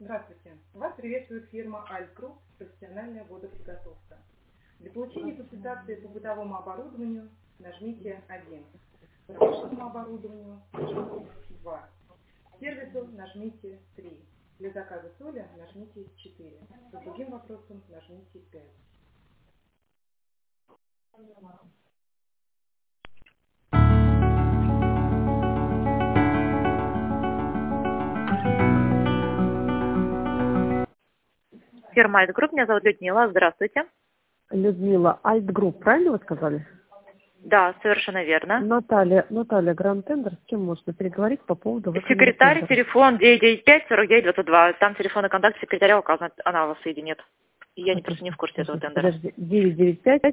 Здравствуйте. Вас приветствует фирма Альт Групп «Профессиональная водоподготовка». Для получения консультации по бытовому оборудованию нажмите 1. По промышленному оборудованию нажмите 2. Сервису нажмите 3. Для заказа соли нажмите 4. По другим вопросам нажмите 5. Фирма Альт Групп, меня зовут Людмила, здравствуйте. Людмила, Альт Групп, правильно вы сказали? Да, совершенно верно. Наталья Гранд Тендер, с кем можно переговорить по поводу выполнения Секретарь, тендера? телефон 995-49-22. Там телефон и контакт секретаря указан, она вас соединит. Я просто не в курсе этого тендера. Подожди, 995